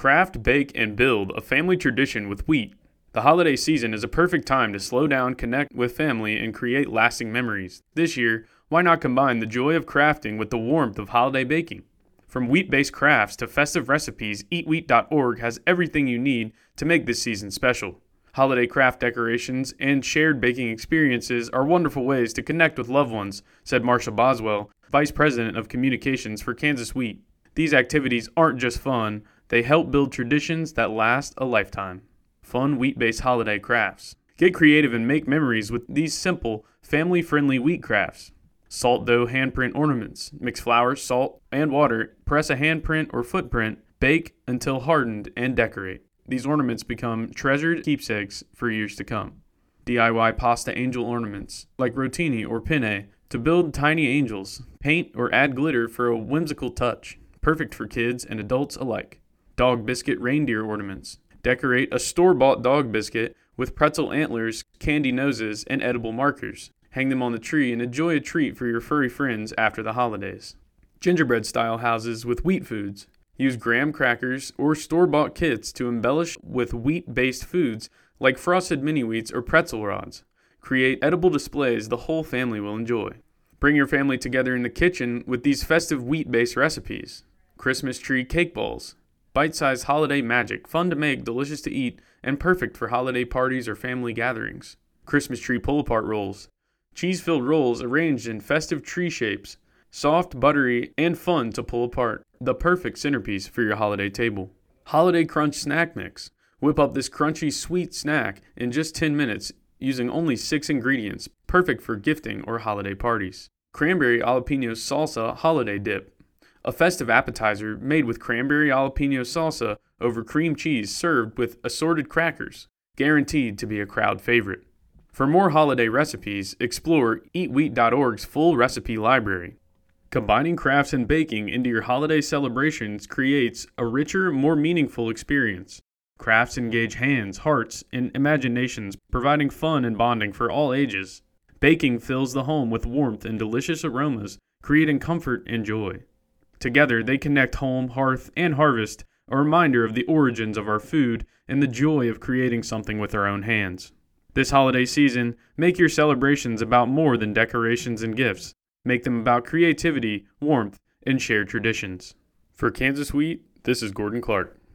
Craft, bake, and build a family tradition with wheat. The holiday season is a perfect time to slow down, connect with family, and create lasting memories. This year, why not combine the joy of crafting with the warmth of holiday baking? From wheat-based crafts to festive recipes, eatwheat.org has everything you need to make this season special. Holiday craft decorations and shared baking experiences are wonderful ways to connect with loved ones, said Marsha Boswell, Vice President of Communications for Kansas Wheat. These activities aren't just fun, they help build traditions that last a lifetime. Fun wheat-based holiday crafts. Get creative and make memories with these simple, family-friendly wheat crafts. Salt dough handprint ornaments. Mix flour, salt, and water, press a handprint or footprint, bake until hardened, and decorate. These ornaments become treasured keepsakes for years to come. DIY pasta angel ornaments, like rotini or penne, to build tiny angels. Paint or add glitter for a whimsical touch. Perfect for kids and adults alike. Dog biscuit reindeer ornaments. Decorate a store-bought dog biscuit with pretzel antlers, candy noses, and edible markers. Hang them on the tree and enjoy a treat for your furry friends after the holidays. Gingerbread-style houses with wheat foods. Use graham crackers or store-bought kits to embellish with wheat-based foods like frosted mini-wheats or pretzel rods. Create edible displays the whole family will enjoy. Bring your family together in the kitchen with these festive wheat-based recipes. Christmas tree cake balls. Bite-sized holiday magic, fun to make, delicious to eat, and perfect for holiday parties or family gatherings. Christmas tree pull-apart rolls. Cheese-filled rolls arranged in festive tree shapes. Soft, buttery, and fun to pull apart. The perfect centerpiece for your holiday table. Holiday Crunch Snack Mix. Whip up this crunchy, sweet snack in just 10 minutes using only 6 ingredients. Perfect for gifting or holiday parties. Cranberry Jalapeno Salsa Holiday Dip. A festive appetizer made with cranberry jalapeno salsa over cream cheese served with assorted crackers. Guaranteed to be a crowd favorite. For more holiday recipes, explore eatwheat.org's full recipe library. Combining crafts and baking into your holiday celebrations creates a richer, more meaningful experience. Crafts engage hands, hearts, and imaginations, providing fun and bonding for all ages. Baking fills the home with warmth and delicious aromas, creating comfort and joy. Together, they connect home, hearth, and harvest, a reminder of the origins of our food and the joy of creating something with our own hands. This holiday season, make your celebrations about more than decorations and gifts. Make them about creativity, warmth, and shared traditions. For Kansas Wheat, this is Gordon Clark.